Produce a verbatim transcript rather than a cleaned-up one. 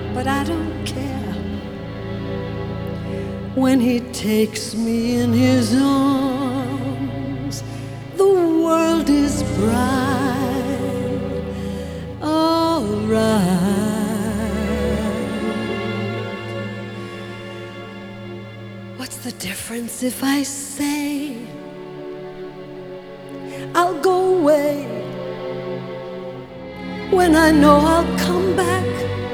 but I don't care. When he takes me in his arms, the world is bright, all right. What's the difference if I say I'll go away when I know I'll come back